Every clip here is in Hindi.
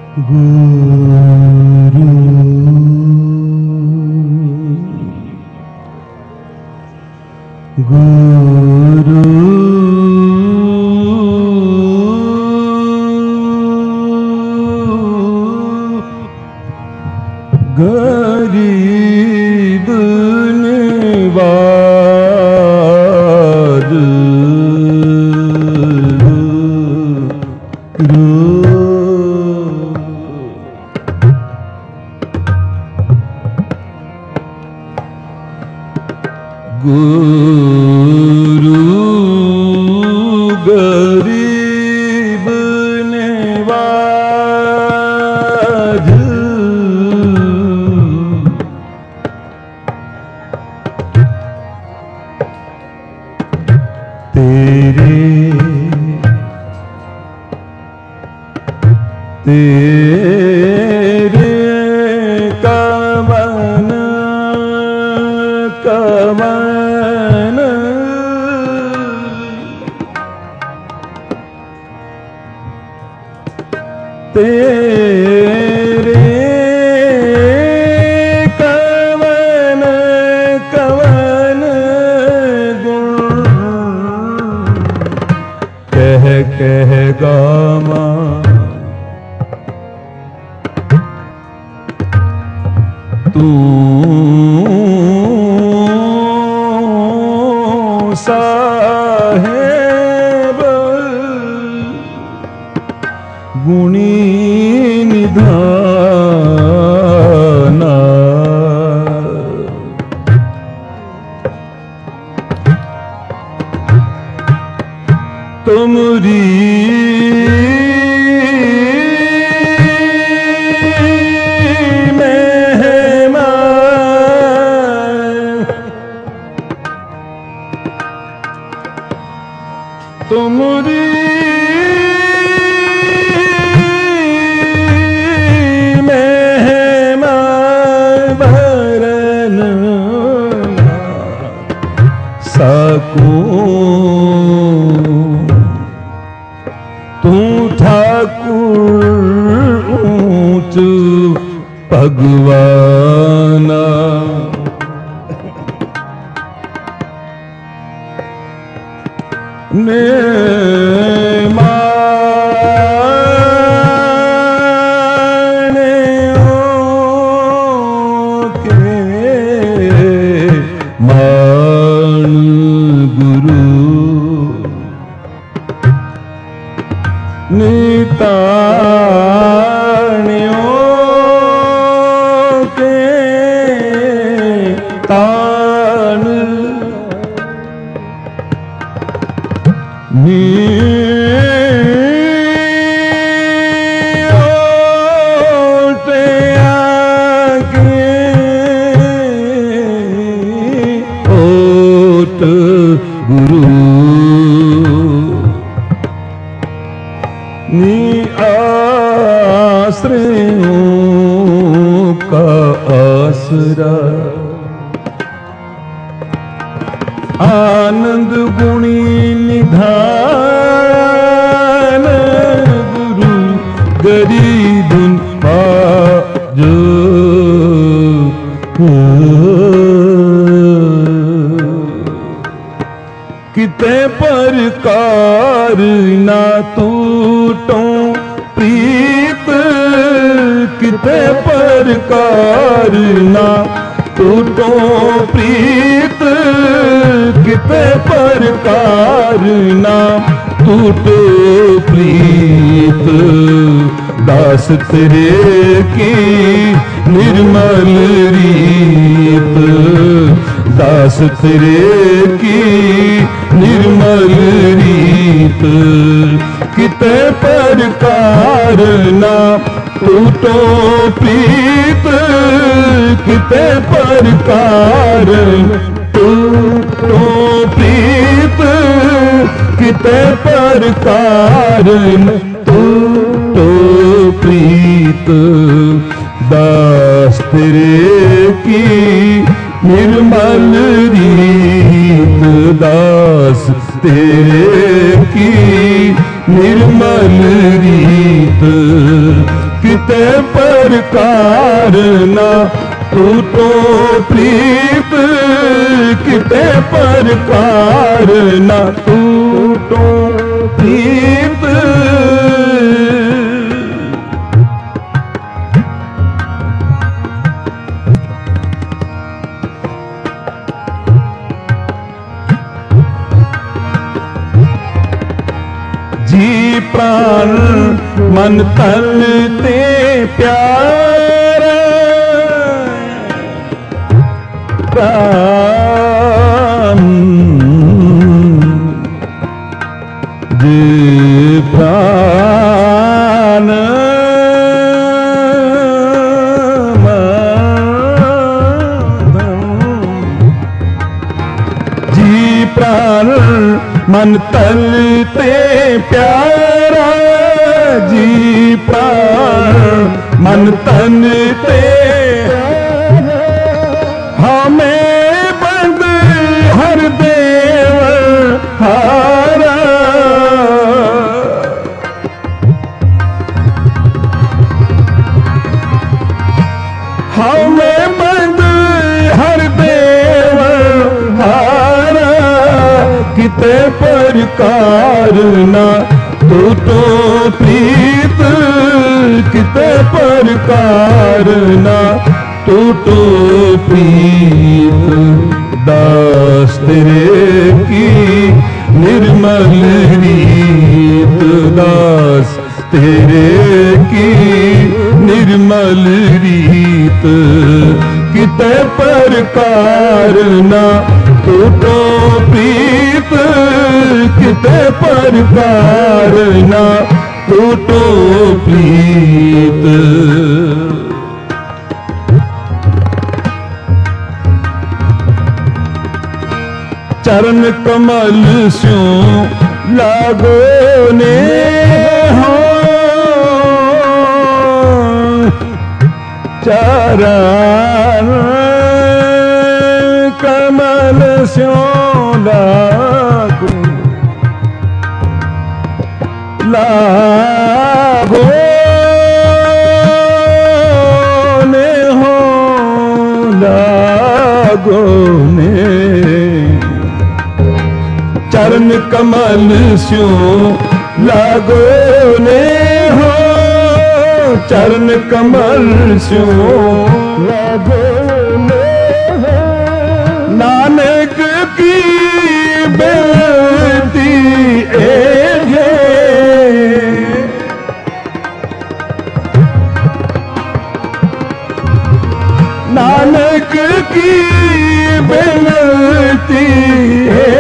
गुरु गुरु गरीब निवाज गुरु गरीब निवाज तेरे कवन कवन तेरे कवन कवन गुण कह कह गामा तू साहेब गुणी निधाना तुमरी तुमरी महिमा भरन सकूं तू ठाकुर ऊंच भगवाना ने माने के मान गुरु निताणियों के तान गुरु नी आश्रयों का आसरा आनंद गुणी निधान गुरु गरीब जो किते प्रकार ना टूटो प्रीत किते प्रकार ना टूटो प्रीत किते प्रकार ना टूटो प्रीत दास तेरे की निर्मल रीत दास तेरे की निर्मल रीत किते प्रकार ना टूटो प्रीत किते प्रकार टूटो प्रीत किते प्रकार टूटो प्रीत दास तेरे की निर्मल रीत दास तेरे की निर्मल रीत किते प्रकार ना टूटो प्रीत, किते प्रकार ना टूटो प्रीत। जी प्राण मन तन ते प्यारा, प्राण जी प्राण जी प्राण मन तन ते प्यारा, जी प्राण मन तन ते हमें बंद हर देव हारा। हमें बंद हर देव हारा, किते प्रकार ना टूटो प्रीत, किते प्रकार ना टूटो प्रीत। दास तेरे की निर्मल रीत, दास तेरे की निर्मल रीत। किते प्रकार ना टूटो प्रीत, किते प्रकार ना टूटो प्रीत। चरण कमल स्यों लागो ने हो, चरण कमल स्यों लागो, लागो ने हो, लागो ने। चरण कमल स्यों लागो ने हो, चरण कमल स्यों लागो ने हो। नानक की बेनती है, नानक की बेनती है,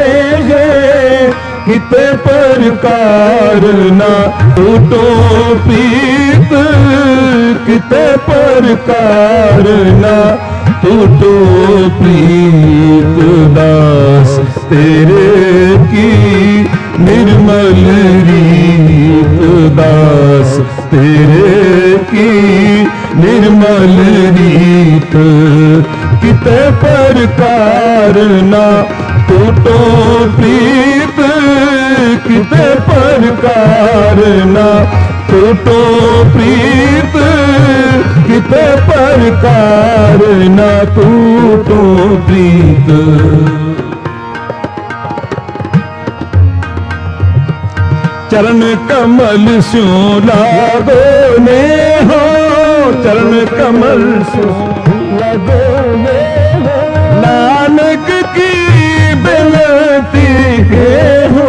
किते प्रकार ना टूटो प्रीत, किते प्रकार ना टूटो प्रीत। दास तेरे की निर्मल रीत, दास तेरे की निर्मल रीत। किते प्रकार ना टूटो प्रीत, किते प्रकार ना टूटो प्रीत, किते प्रकार ना टूटो प्रीत। चरण कमल स्यों लागो ने हो, चरण कमल स्यों लागो ने हो। नानक की बेनती है हो,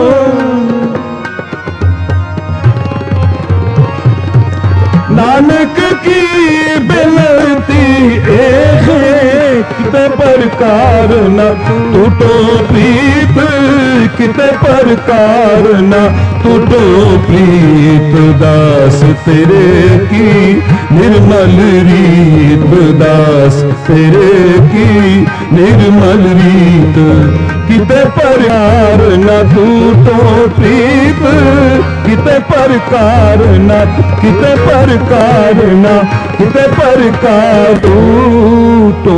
नानक की बेनती है, किते प्रकार न टूटो प्रीत, किते प्रकार न टूटो प्रीत। दास तेरे की निर्मल रीत, दास तेरे की निर्मल रीत। किते प्रकार न टूटो प्रीत, किते प्रकार न, किते प्रकार न, किते प्रकार टूटो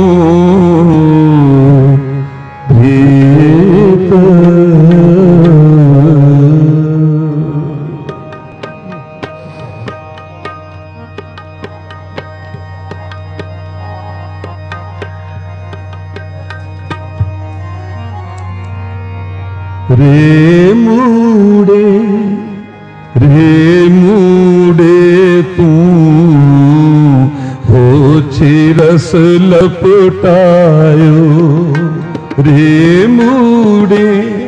प्रीत। रे मूडे तू हो छे रस लपटायो, रे मूडे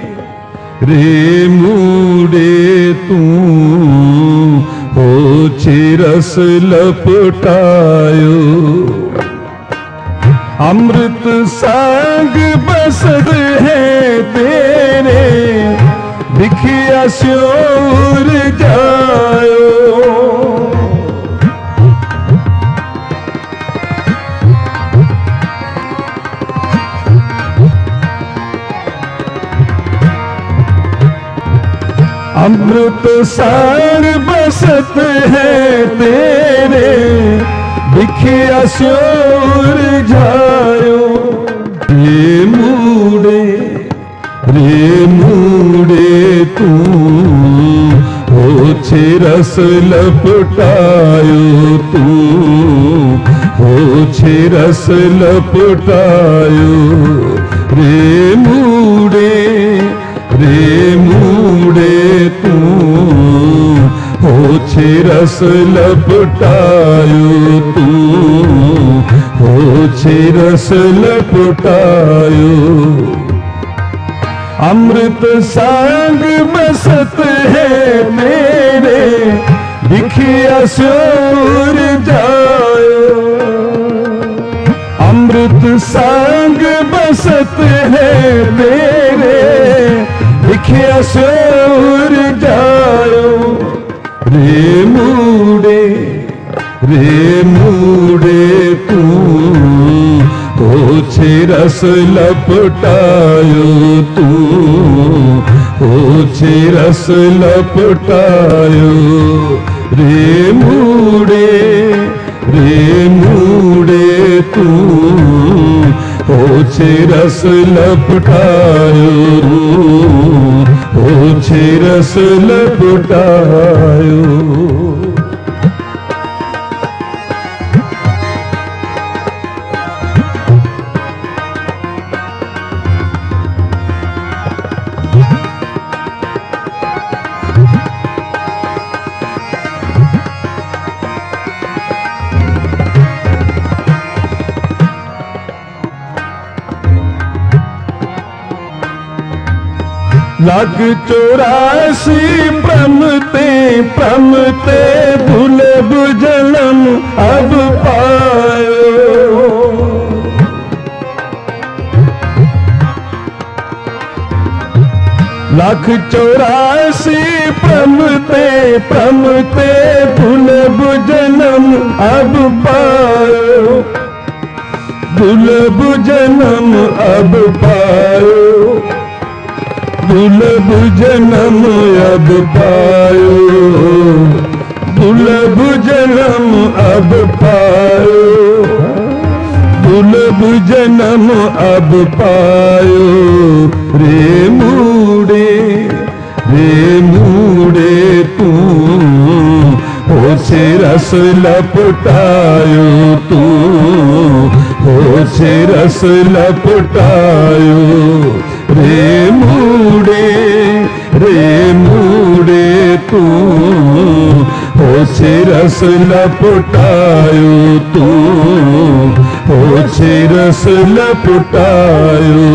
तू हो छे रस लपटायो। अमृत संग बसद है तेरे, दिखिया स्योर जायो। अमृत सार बसत है तेरे, दिखिया स्योर जायो। रे मूडे तू हो छे रस लपटायो, तू हो छे रस लपटायो। रे मूडे तू हो छे रस लपटायो, तू हो छे रस लपटायो। अमृत संग बसत है मेरे, दिखिया स्योर जायो। अमृत संग बसत है मेरे, दिखिया स्योर जायो। रे मूडे तू हो छे रस लपटायो, तू हो छे रस लपटायो। रे मूडे तू हो छे रस लपटायो, हो छे रस लपटायो। लाख 84 प्रमते दुर्लभ जन्म अब पायो। लाख 84 प्रमते दुर्लभ जन्म अब पायो, दुर्लभ जन्म अब पायो। दुर्लभ जन्म अब पायो, दुर्लभ जन्म अब पायो। दुर्लभ जन्म अब पायो। रे मूडे तू हो छे रस लपटायो, तू हो छे रस लपटायो। रे मूडे तू हो छे रस लपटायो, तू हो छे रस लपटायो।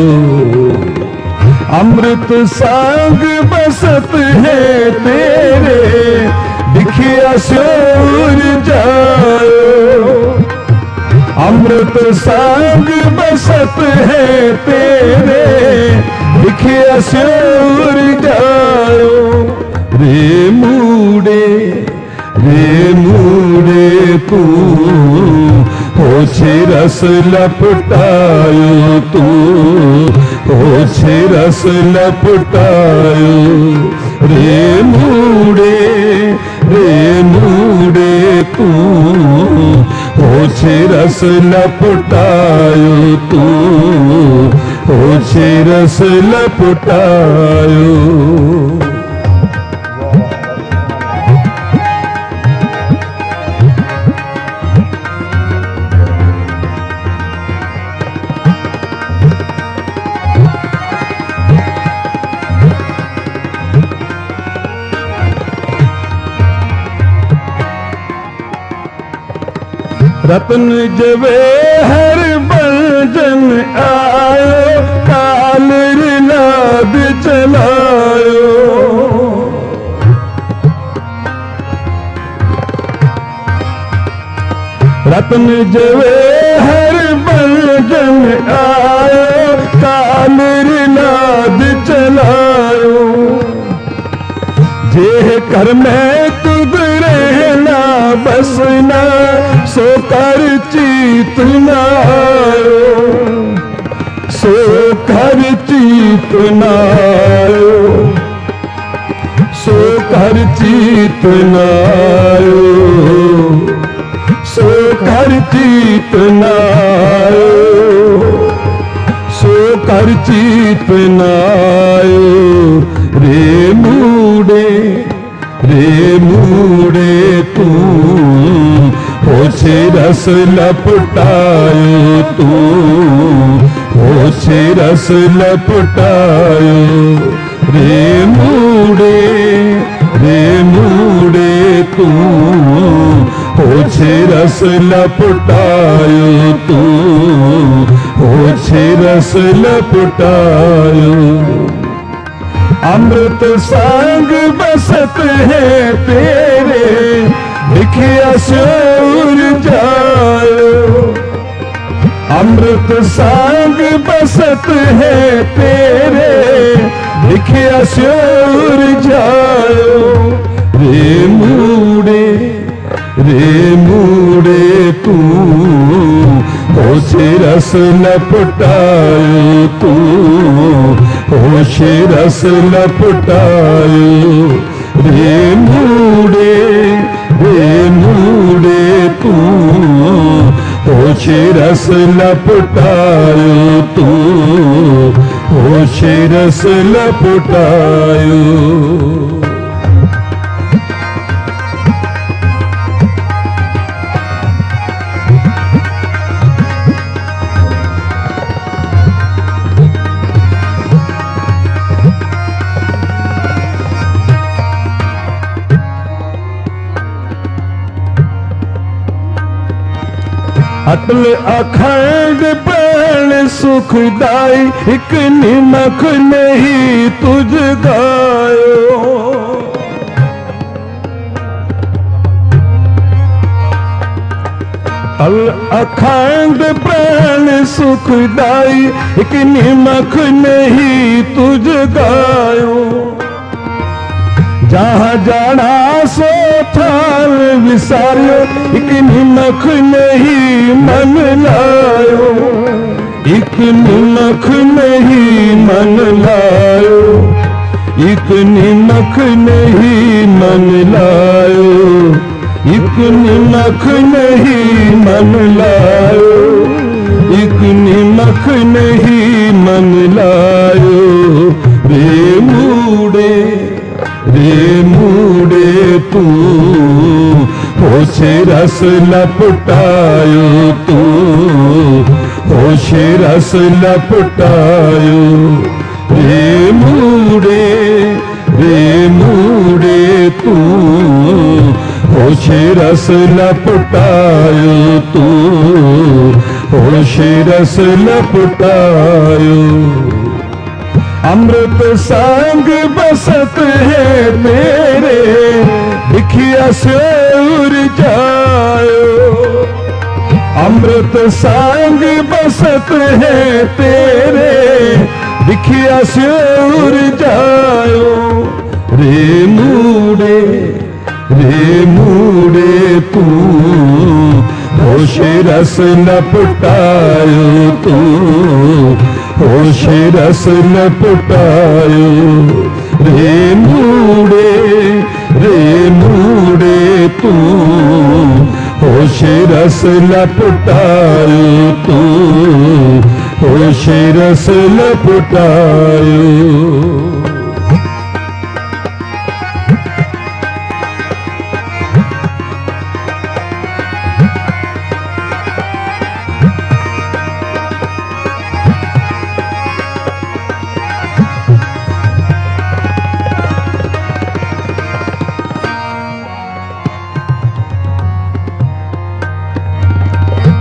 अमृत संग बसत है तेरे, दिखिया स्योर जायो। अमृत संग बसत है तेरे, दिखिया स्योर जायो। रे मूडे तू हो छे रस लपटायो, तू हो छे रस लपटायो। रे मूडे तू हो छे रस लपटायो, तू हो छे रस लपटायो। रतन जवेहर बलजन आयो, कालिर लाद चलायो। रतन जवेहर बलजन आयो, कालिर लाद चलायो। जेह कर में तुद रहना बसना, सो कर चीत नायो, सो कर चीत नायो, सो कर चीत नायो, सो कर चीत नायो, सो कर चीत नायो। रे मूड़े तू होछे रस लपटायो, तू होछे रस लपटायो। रे मूड़े तू होछे रस लपटायो, तू होछे रस लपटायो। अमृत संग बसत है तेरे, दिखिया सूर जायो। अमृत संग बसत है तेरे, दिखिया सूर जायो। रे मूड़े तू होछे रस लपटायो, तू होछे रस लपटायो। रे मूड़े तू होछे रस लपटायो, तू होछे रस लपटायो। अटल अखंड प्राण सुखदाई, एक निमक नहीं तुझ गायो। अखंड प्राण सुखदाई, एक निमक नहीं तुझ गायो। जहाँ जाना सो थाल विसारियो, एक निमक नहीं मन लायो, एक निमक नहीं मन लायो, एक निमक नहीं मन लायो, एक निमक नहीं मन लायो, एक निमक नहीं मन लायो। रे मूड़े तू होछे रस लपटायो, तू होछे रस लपटायो। रे मूड़े तू होछे रस लपटायो, तू होछे रस लपटायो। अमृत संग बसत है तेरे, दिखिया सूर जायो। अमृत संग बसत है तेरे, दिखिया सूर जायो। रे मूड़े तू होछे रस लपटायो, तू होछे रस लपटायो। रे मूड़े तू होछे रस लपटायो, तू होछे रस लपटायो।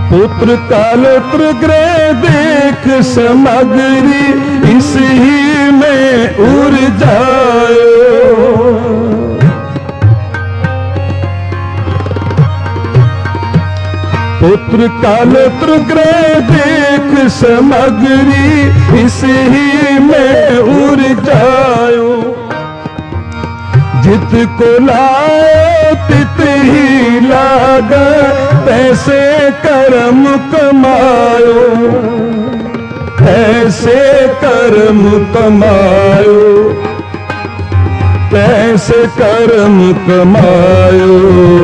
पुत्र कालत्र ग्रह देख समग्री इस ही में उड़ जायो। पुत्र कालत्र ग्रह देख समग्री इस ही में उड़ जायो। जित को लाए तित ही लागा तैसे कर्म कमायो। तैसे कर्म कमायो। तैसे कर्म कमायो।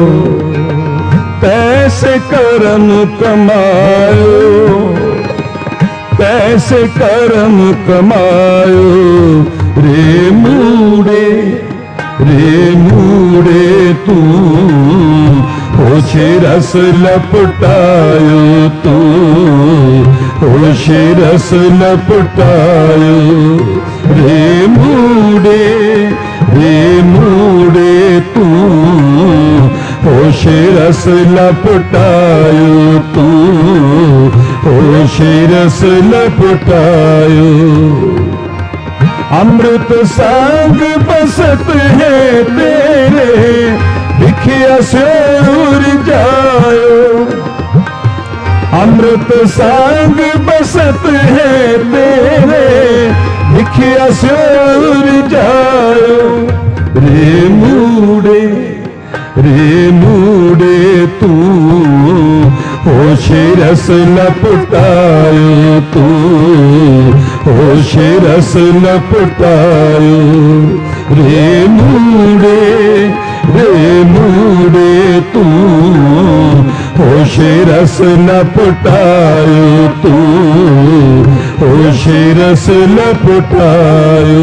तैसे कर्म कमायो। तैसे कर्म कमायो। रे मूढ़े तू होशे रस लपटायो। तू होशे रस लपटायो। रे मूढ़े तू होशे रस लपटायो। तू होशे रस लपटायो। अमृत संग बसत है तेरे दिखिया से उड़ जायो। अमृत संग बसत है तेरे दिखिया से उड़ जायो। रे मूढ़े तू होशे रस लपटायो। तू होशे रस लपटायो। रे मूढ़े तू होशे रस लपटायो। तू होशे रस लपटायो।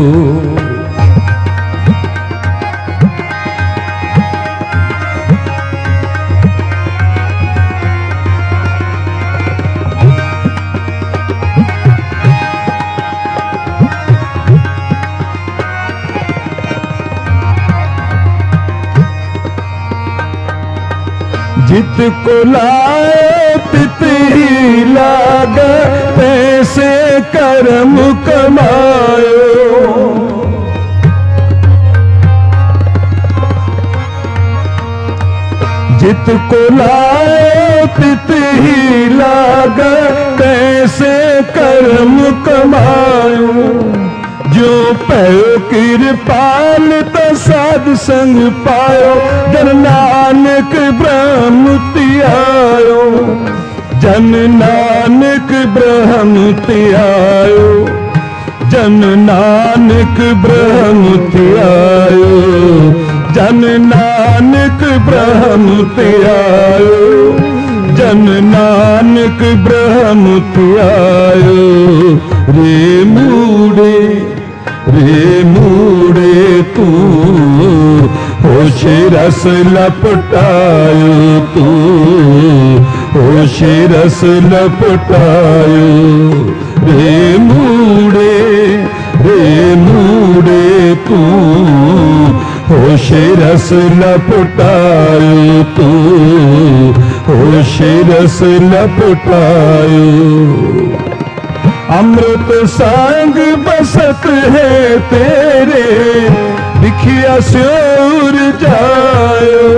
जित को लाए तित ही लागा तैसे कर्म कमायो। जित को लाए तित ही लागा तैसे कर्म कमायो। जो पयो कृपाल तो साध संग पायो। जन नानक ब्रह्मति आयो। जन नानक ब्रह्मति आयो। जन नानक ब्रह्मति आयो। जन नानक ब्रह्मति आयो। जन नानक ब्रह्मति आयो। रे मूढ़े तू होशे रस लपटायो। तू होशे रस लपटायो। रे मूढ़े तू होशे रस लपटायो। तू होशे रस लपटायो। अमृत संग बसत है तेरे दिखिया से उड़ जायो।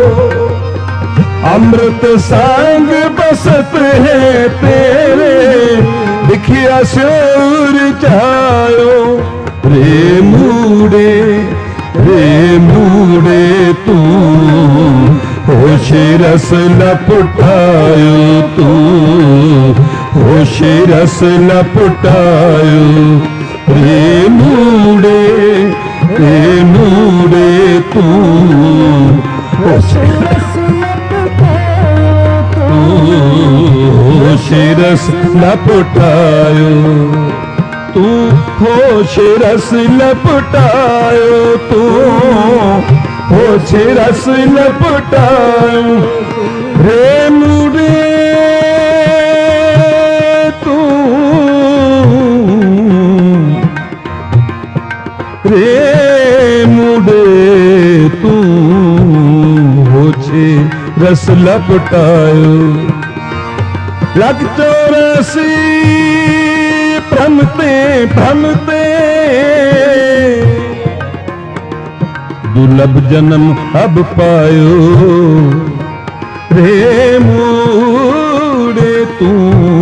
अमृत संग बसत है तेरे दिखिया से उड़ जायो। रे मूढ़े तू होशे रस लपटायो। तू होशे रस लपटायो। रे मूढ़े तू होशे रस लपटायो। तू होशे रस लपटायो। तू होशे रस लपटायो। रे मूढ़े तू रे मूढ़े तू होशे रस लपटायो। लग 84 भ्रमते भ्रमते दुर्लभ जन्म अब पायो रे मूड़े तू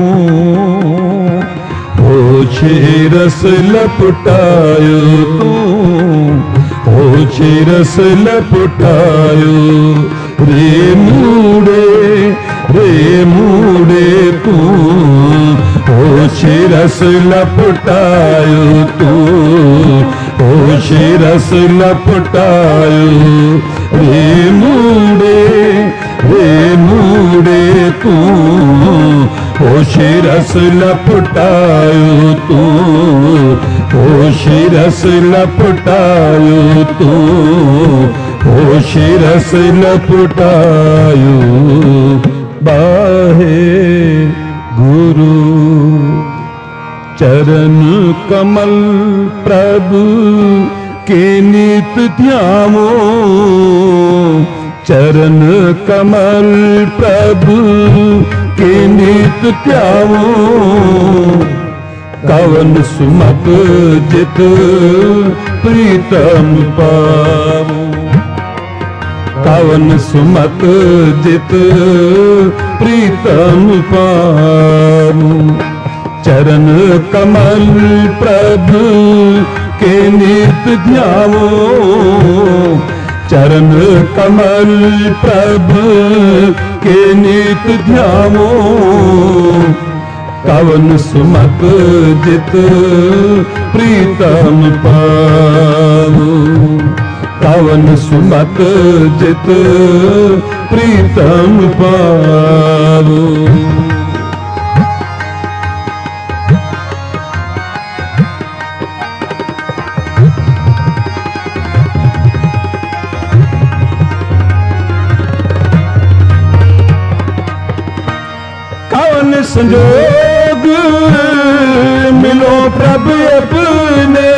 होछे रस लपटायो तू होछे रस लपटायो रे मूड़े तू होछे रस लपटायो तू होछे रस लपटायो रे मूड़े तू होछे रस लपटायो तू होछे रस लपटायो तू होछे रस लपटायो बाहे गुरु चरण कमल प्रभु के नित ध्यावो चरण कमल प्रभु के नित ध्यावो कवन सुमत जित प्रीतम पावो कवन सुमत जित प्रीतम पावो चरण कमल प्रभु के नित ध्यावो चरण कमल प्रभु के नित ध्यावो कवन सुमत जित प्रीतम पावो कवन सुमत जित प्रीतम पावो संजोग मिलो प्रभु अपने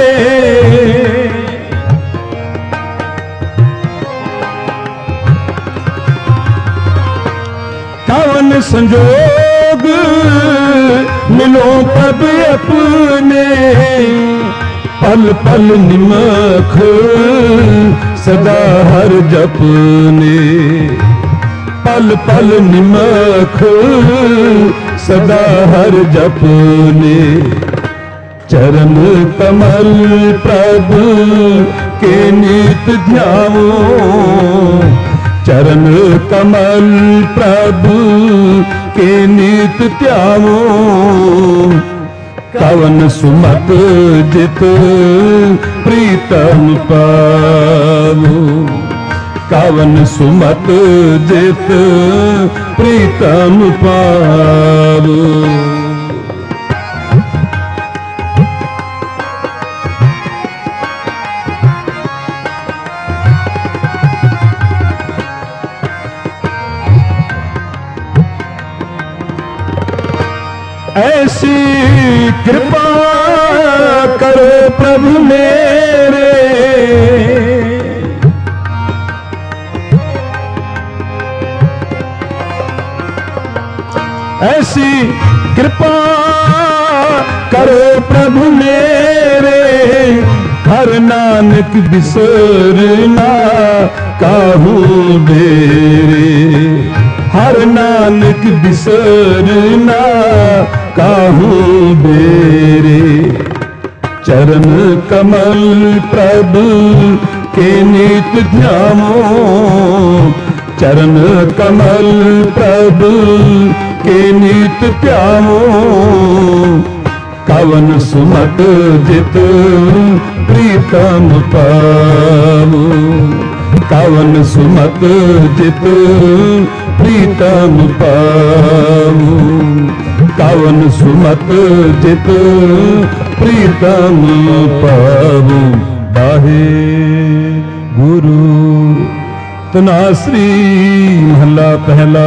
कवन संजोग मिलो प्रभु अपने पल पल निमख सदा हर जपने पल पल निमख सदा हर जपने चरण कमल प्रभु के नित ध्यावो चरण कमल प्रभु के नित ध्यावो कवन सुमत जित प्रीतम पावो कवन सुमत जित प्रीतम पावो ऐसी कृपा करो प्रभु मेरे ऐसी कृपा करो प्रभु मेरे हर नानक बिसरना काहू बेरे हर नानक बिसरना काहू बेरे चरण कमल प्रभु के नित ध्यावो चरण कमल प्रभु के नित ध्यावो कवन सुमत जित प्रीतम पावो कवन सुमत जित प्रीतम पावो कवन सुमत जित प्रीतम पावो बाहे गुरु तनाश्री महला पहला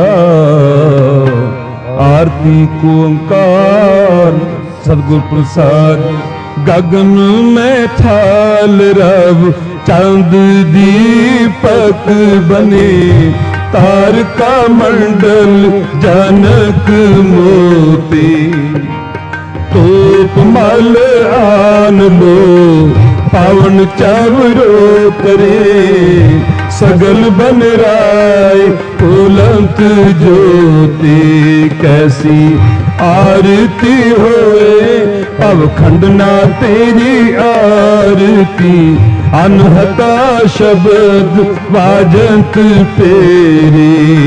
आरती को ओंकार सदगुरु प्रसाद गगन में थाल रव चांद दीपक बने तारका मंडल जनक मोती। तोप मल आन लो पावन चावरो करे, सगल बन राय फूलंत ज्योति। कैसी आरती होए पव खंडना तेरी आरती, अनहता शब्द वाजंत तेरी।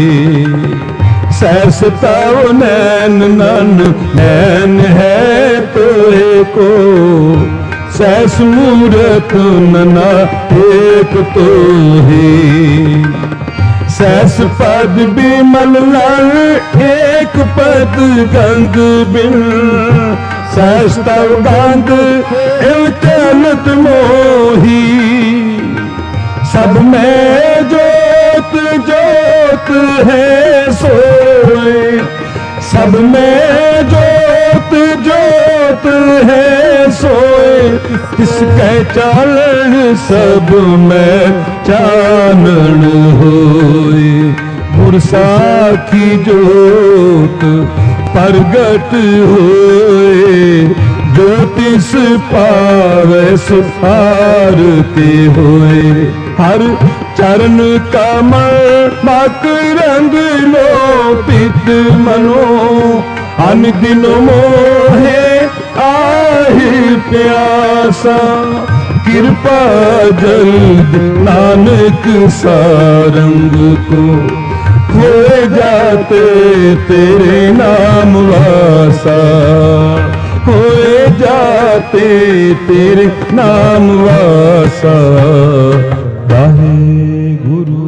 सहसताओ नैन नन नैन है तोहे को, सहस मूरत नना एक तो ही। सहस पद बिमल लल एक पद गंग बिन, सहस तव गंग एव चलत मोही। सब में जोत जोत है सोए, सब में जोत जोत है सोए। इसके चालन सब में चानन होए, गुरसाखी जोत प्रगट होए। ज्योतिष पावे सुआरती होए, हर चरण कमल मकरंद लो पित मनो। अन दिन मोहे आहि प्यासा, कृपा जल्द नानक सारंग को। खोए जाते तेरे नाम वासा, खोए जाते तेरे नाम वासा। वाहे गुरु।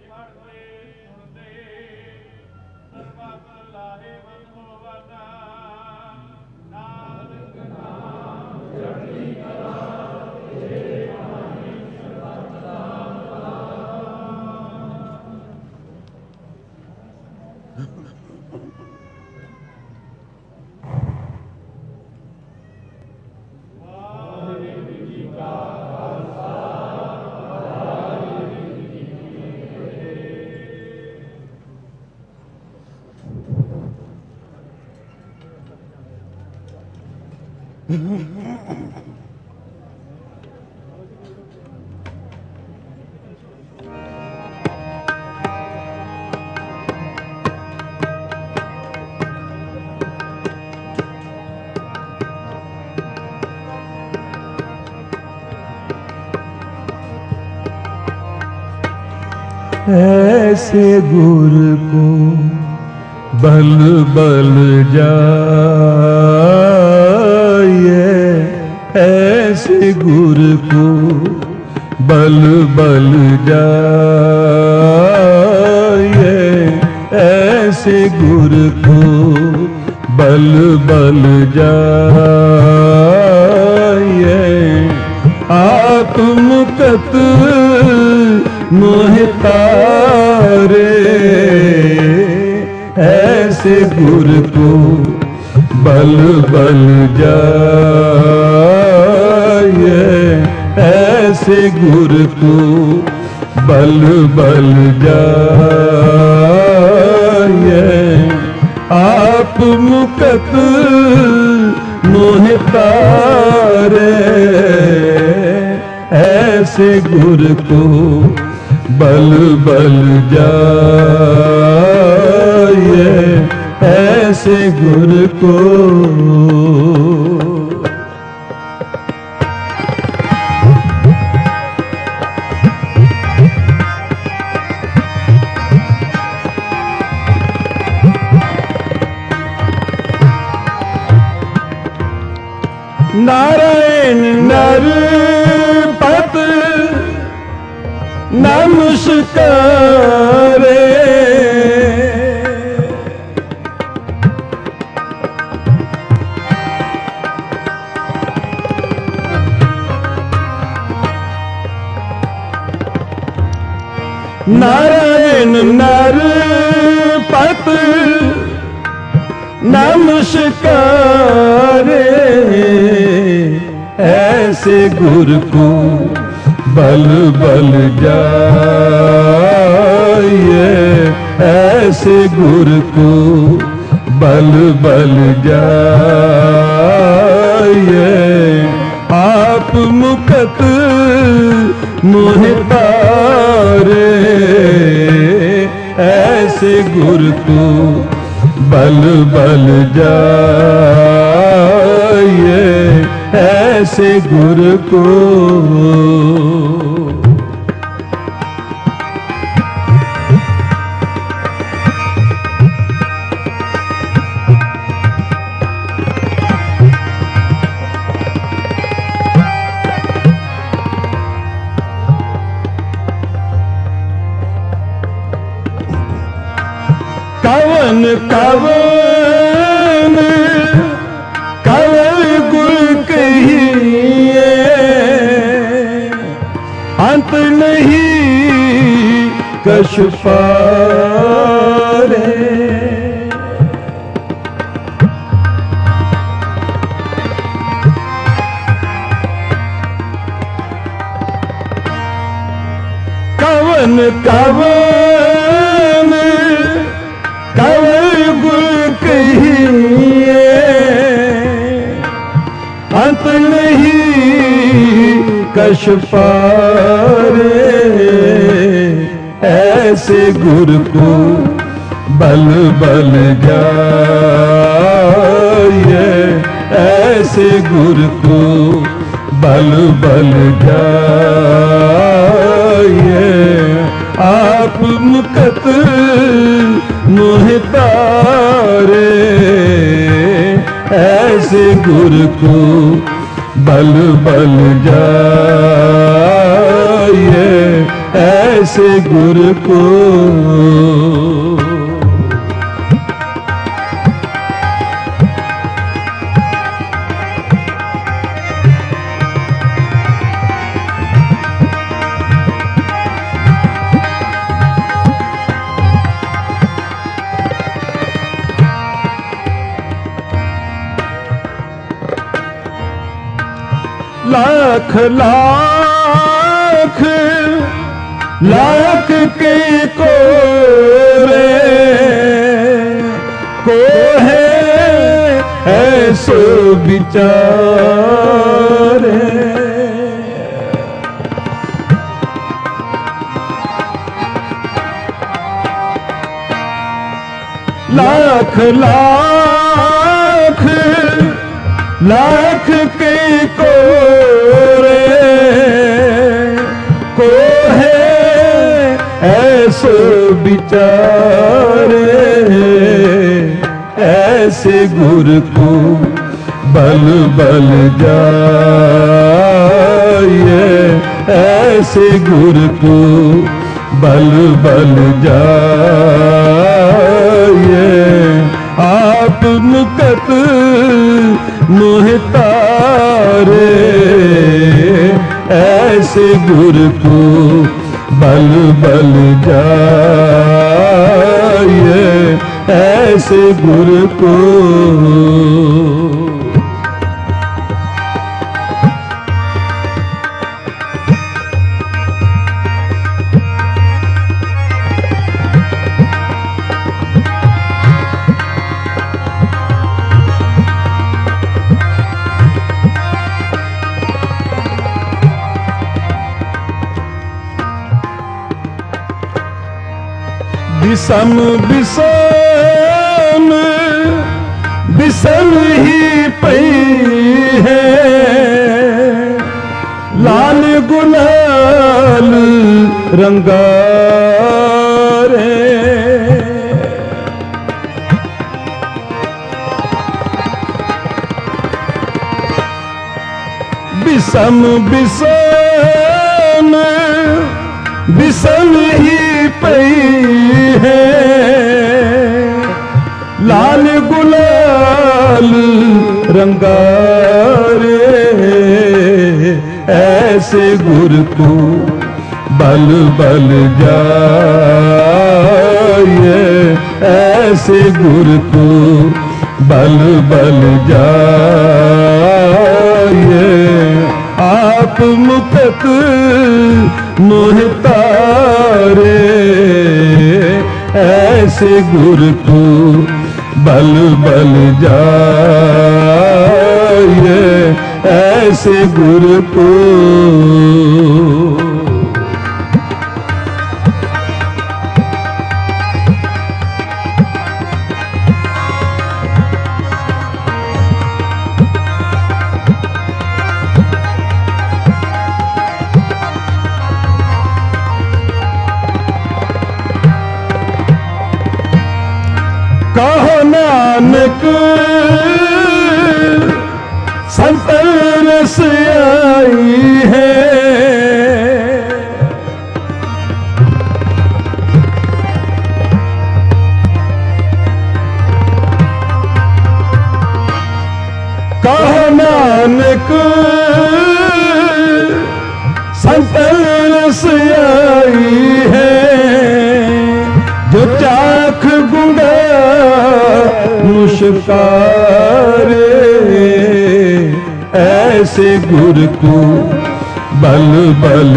ऐसे गुरु को बल बल जाए, ऐसे गुरु को बल बल जाए, ऐसे गुरु को बल बल जाए। आत्मकत मोहितारे, ऐसे गुरु को बल बल जाए, ऐसे गुरु को बल बल जाए। आप मुकत मोहितारे, ऐसे गुरु को बल बल जाए, ऐसे गुरु को। नारायण नरपत नमस्कारे, नारायण नरपत नमस्कारे, ऐसे गुरु को बल बल जाए, ऐसे गुरु को बल बल जाए। आप मुकत मोहितारे, ऐसे गुरु को बल बल जाए, ऐसे गुरु को। कवन कवन कवन गुण कहिए, अंत नहीं कछ पारे। कवन कवन कवन गुण कहिए, अंत नहीं कछ पारे। ऐसे गुरु को बल बल जाए, ऐसे गुरु को बल बल जाए। आप मुकत मोहितारे, ऐसे गुरु को बल बल जाए, ऐसे गुरु को। लाख लाख लाख के कोरे को है ऐसो बिचारे। लाख लाख लाख के कोरे को है ऐसो बिचारे। ऐसे गुरु को बल बल जाइए, ऐसे गुरु को बल बल जाइए। आप मुकत मोहतारे, ऐसे गुरु को बल बल जाइए, ऐसे गुरु को। विषम विषम विषम ही पई है, लाल गुलाल रंगारे। विषम विषम विषम ही पई है, लाल गुलाल रंगारे। ऐसे गुरु को बल बल जाइए, ऐसे गुरु को बल बल जाइए। आप मुकत मोहतारे, ऐसे गुरु को बल बल जाइए, ऐसे गुरु को। कहो नानक संतन से आई है, कहो नानक संतन से आई है। जो चाख गुंगा मुस्कारे, ऐसे गुरु को बल बल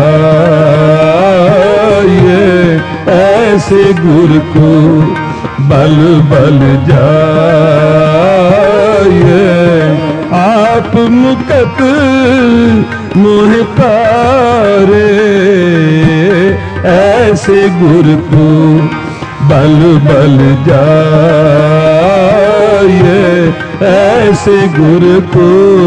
जाइए, ऐसे गुरु को बल बल जाइए। आप मुकत मोहतारे, ऐसे गुरु को बल बल जाइए, ऐसे गुरु को।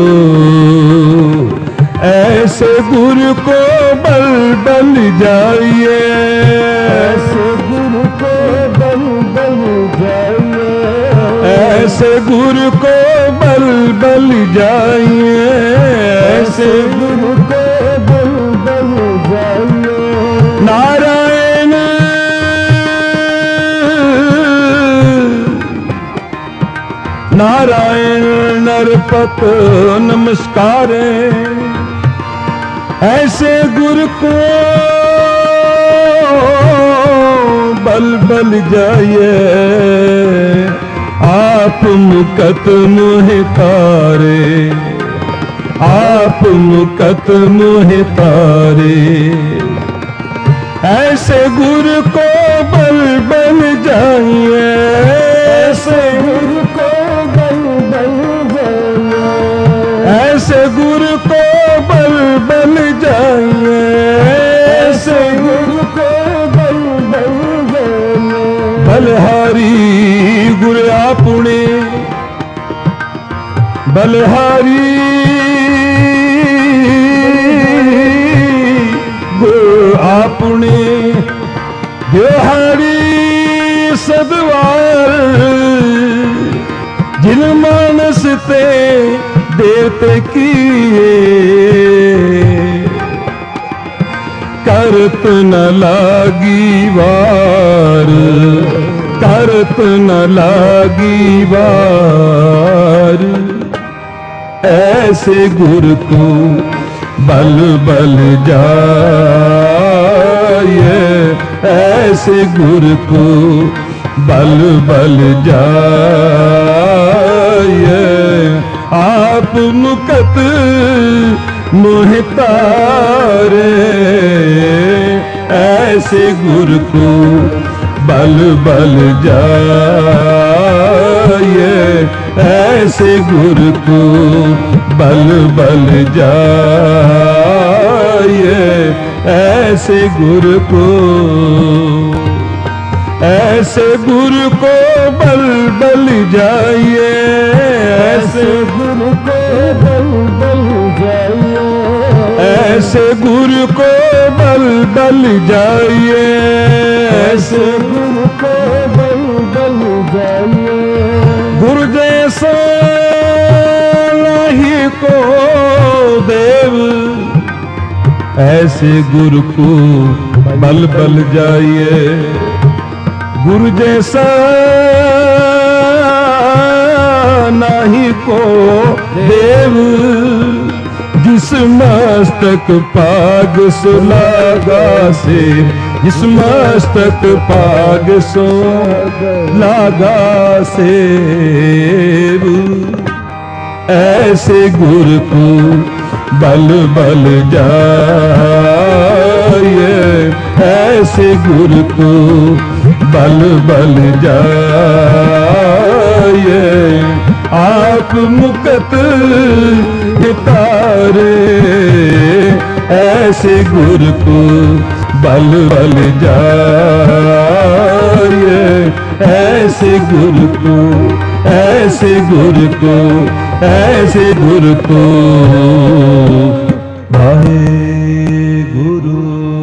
ऐसे गुरु को बल बल जाइए, ऐसे गुरु को बल बल जाइए, ऐसे गुरु को बल बल जाइए, ऐसे गुरु को बल बल जाइए। नारायण नरपत नमस्कारे। ऐसे गुरु को बल बल जाइए, आप मुकत मोहि तारे, आप मुकत मोहि तारे। ऐसे गुरु को बल बल जाइए, ऐसे गुरु को बल बल जाइए, ऐसे गुरु को बल बल जाइए, ऐसे गुरु को बल बल जाइए। बलहारी गुरु आपने, बलहारी आपने दिहाड़ी सदवार। जिन मानस ते देते किए, करत न लागी वार, करत न लागी वार। ऐसे गुरु को बल बल जाइए, ऐसे गुरु को बल बल जाइए। आप मुकत मोहि तारे, ऐसे गुरु को बल बल जाइए, ऐसे गुरु को बल बल जाइए, ऐसे गुरु को, ऐसे गुरु को बल बल जाइए, ऐसे गुरु को बल बल जाइए, ऐसे गुरु को बल बल जाइए, ऐसे गुरु को बल बल जाइए। गुरु जैसा नहीं को देव, ऐसे गुरु को बल बल जाइए। गुरु जैसा नहीं को देव, जिस मस्तक पाग सुलागा से, जिस मस्तक पाग सो लागा से। ऐसे गुरु को बल बल जाइए, ऐसे गुरु को बल बल जाइए। आप मुकत तारे, ऐसे गुरु को बल बल जाइए, ऐसे गुरु को, ऐसे गुरु को, ऐसे गुरु को। वाहेगुरु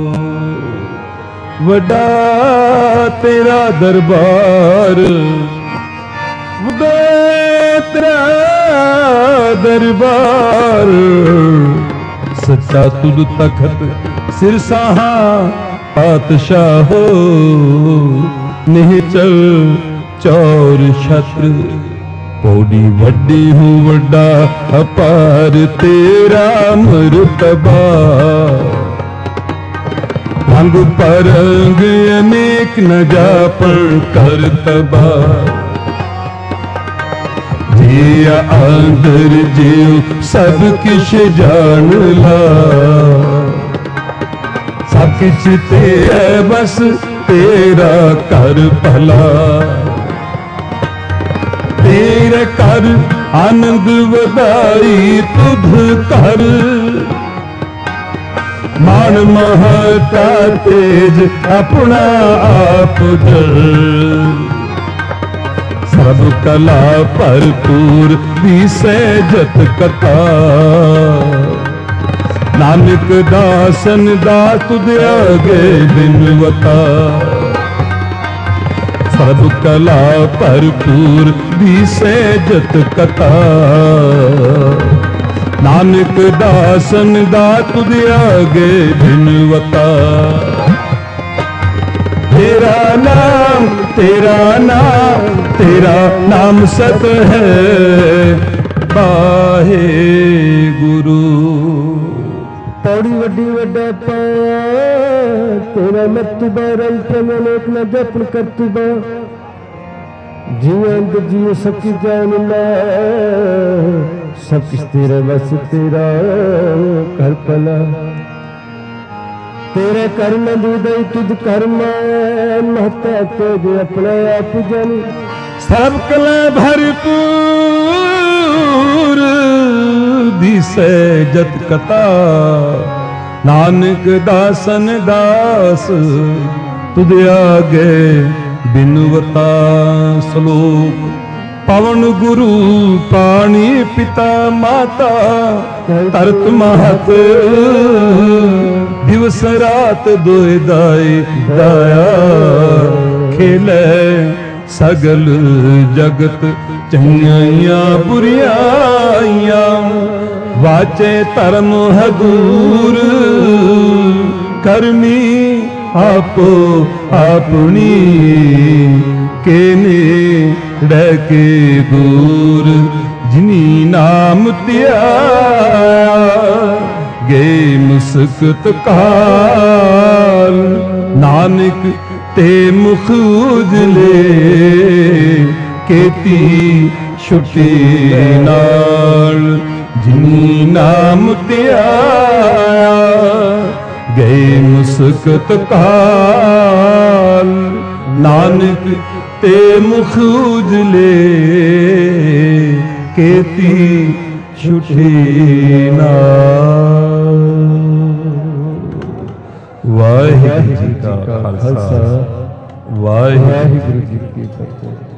वड्डा तेरा दरबार, वड्डा तेरा दरबार। सच्चा तुझ तखत सिरसाहा पातशाह हो, निहचल चौर छत्र पौड़ी वड्डी हूँ वड्डा अपार तेरा मरतबा। रंग परंग अनेक न जापन करतबा, जिया अंदर जीव सब किश जान ला। सब किछ तेरा बस तेरा कर भला, तेरे कर आनंद वदाई तुध कर। मान महता तेज अपना आप दर, सब कला भरपूर विसैजत कथा। नानक दासन दास तुझ आगे बिनवता, सब कला भरपूर विसैजत कथा। नानक दासन दास तुझ आगे बिनवता। तेरा नाम तेरा नाम तेरा नाम सत है वाहे गुरु। पौड़ी वड्डी वड्डा पाया तेरा मर्तबा रंग प्रमोलेक न जपन करतुबा जिया जियो सबकी जान ला सब किस तेरा बस तेरा कर पला तेरे कर्म दूदई तुझ कर्म महता तेज अपने आप जन सब कला भरपूर दिसे जत कथा नानक दासन दास तुद आगे बिनुवता श्लोक पवन गुरु पानी पिता माता तरत महत दिवस रात दोए दाई दाया खेले सगल जगत चंगिया बुरियाइया वाचे धर्म हदूर करमी आपो अपनी केने डके दूर जिनी नाम त्याया गे मुस्कत काल नानक ते मुख उजले केती छुटी नाल जिनी नाम त्याया गए मुस्कत काल नानक ते मुख उजले केती छुटी नाल। वाहिगुरू जी का खालसा वाहिगुरू जी की फतेह।